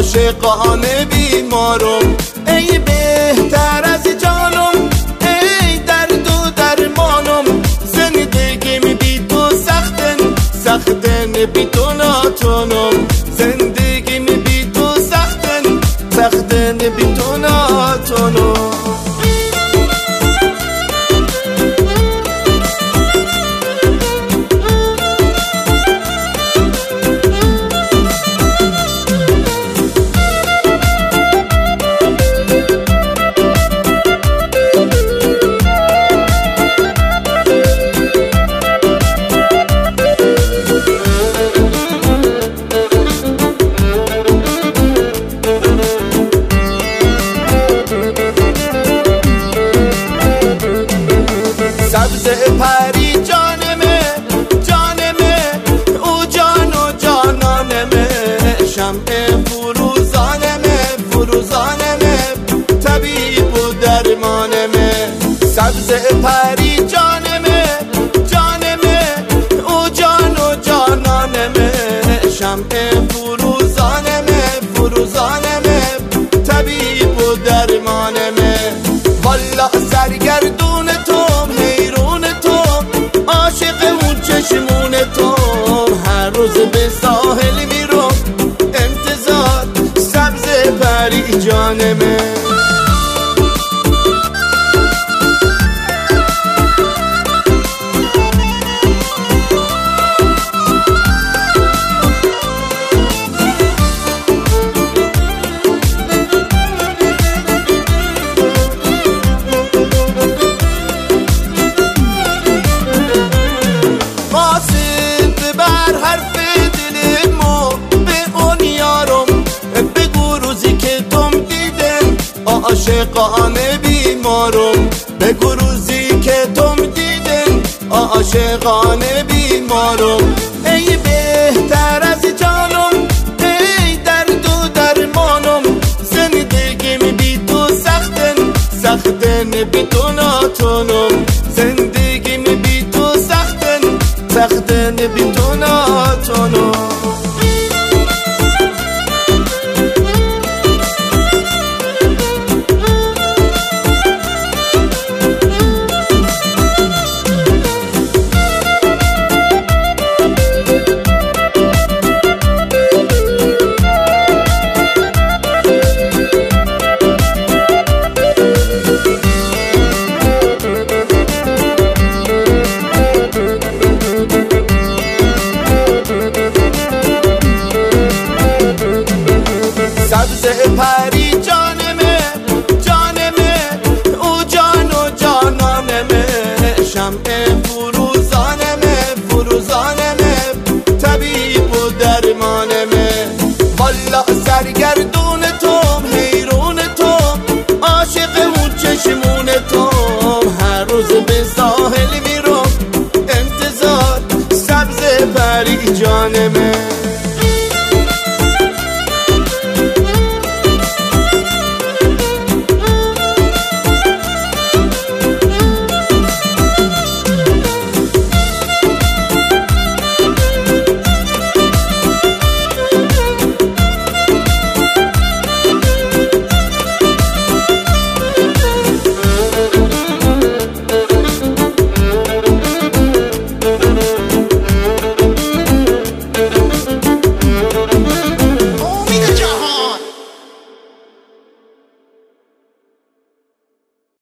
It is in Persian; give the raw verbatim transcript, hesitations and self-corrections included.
عاشقان بیمارم، ای بهتر از جانم، ای درد و درمانم. زندگیم بی تو سختن، سختن بی تو ناتونم. زندگیم بی تو سختن، سختن بی تو ناتونم. سبز پری جانمه، جانمه، او جان و جانانمه. شمع فروزانمه، فروزانمه، طبیب و درمانمه. سبز پری جانمه، جانمه، او جان و جانانمه. شمع فروزانمه، فروزانمه، طبیب و درمانمه. والا سرگردون تو، چشمون تو، هر روز به ساحل میرم انتظار سبز پری جانمه. عاشقان بیمارم، بگو روزی که تم دیدن. عاشقان بیمارم، ای بهتر از جانم، ای درد و درمانم. زندگیم بی تو سختن، سختن بی تو ناتونم. زندگیم بی تو سختن، سختن بی تو ناتونم. سبز پری جانمه، جانمه، او جان و جانانمه. شمع فروزانمه، فروزانمه، طبیب و درمانمه. والا سرگردون تو، حیرون تو، عاشق اون چشمون تو، هر روز به ساحل میرم انتظار سبز پری جانمه.